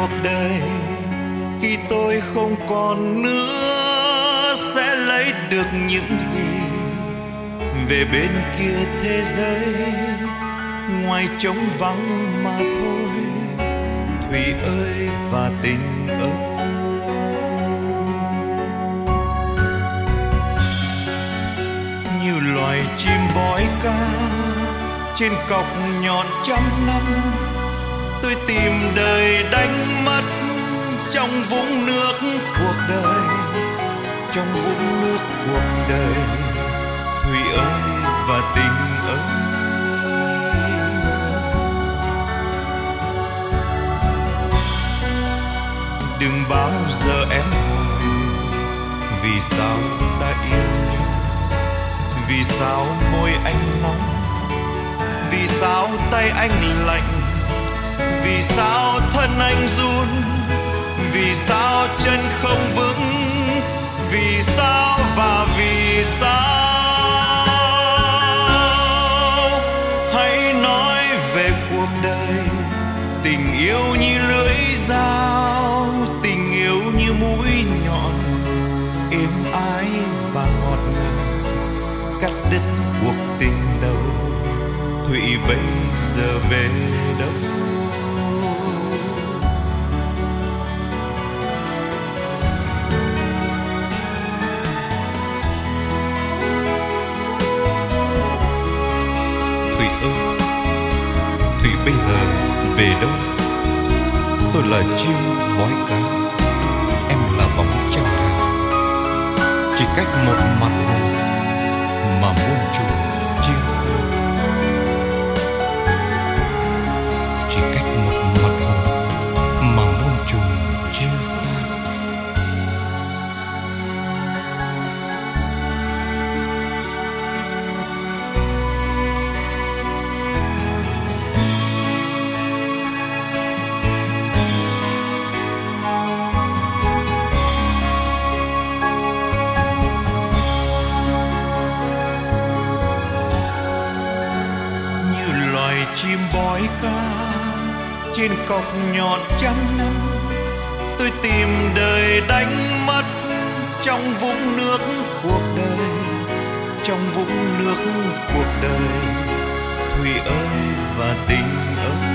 cuộc đời khi tôi không còn nữa sẽ lấy được những gì về bên kia thế giới, ngoài trống vắng mà thôi. Thủy ơi và tình ơi, như loài chim bói ca trên cọc nhọn trăm năm, tôi tìm đời đánh mất trong vũng nước cuộc đời, trong vũng nước cuộc đời. Thủy ơi và tình ơi, đừng bao giờ em hỏi vì sao ta yêu nhau, vì sao môi anh nóng, vì sao tay anh lạnh, vì sao thân anh run, vì sao chân không vững, vì sao và vì sao. Hãy nói về cuộc đời, tình yêu như lưỡi dao, tình yêu như mũi nhọn, êm ái và ngọt ngào, cắt đứt cuộc tình đầu. Thủy bây giờ về đâu? Thủy ơi, Thủy bây giờ về đâu? Tôi là chim bói cá, em là bóng trăng hàng, chỉ cách một mặt hồ mà muôn trùng chia xa. Chỉ cách một mặt hồ mà muôn trùng chia xa. Chim bói ca trên cọc nhọn trăm năm, tôi tìm đời đánh mất trong vũng nước cuộc đời, trong vũng nước cuộc đời. Thủy ơi và tình ơi,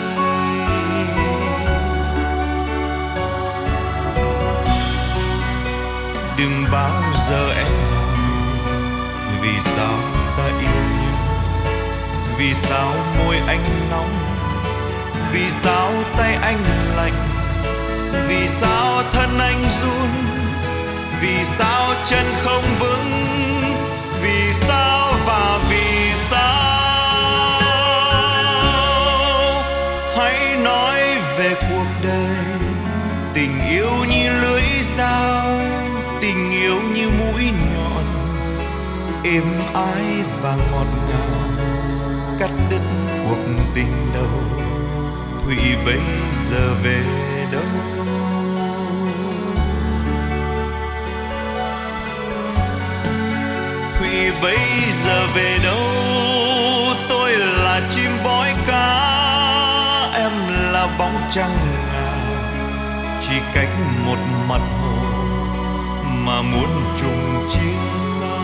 đừng bao giờ em hỏi vì sao ta yêu nhau, vì sao môi anh nóng, vì sao tay anh lạnh, vì sao thân anh run, vì sao chân không vững, vì sao và vì sao. Hãy nói về cuộc đời, tình yêu như lưỡi dao, tình yêu như mũi nhọn, êm ái và ngọt ngào, cắt đứt cuộc tình đầu. Thủy bây giờ về đâu? Thủy bây giờ về đâu? Tôi là chim bói cá, em là bóng trăng ngà, chỉ cách một mặt hồ mà muốn trùng chia xa.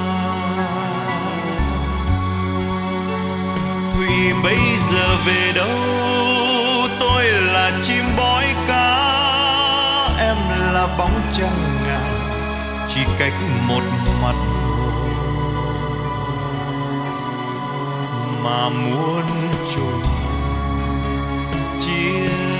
Thủy bây giờ về đâu? Tôi là chim bói cá, em là bóng trăng ngà, chỉ cách một mặt hồ mà muốn trùng chia